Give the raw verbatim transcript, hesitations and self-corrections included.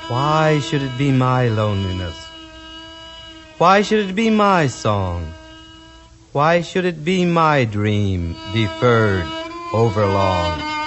Why should it be my loneliness? Why should it be my song? Why should it be my dream deferred overlong?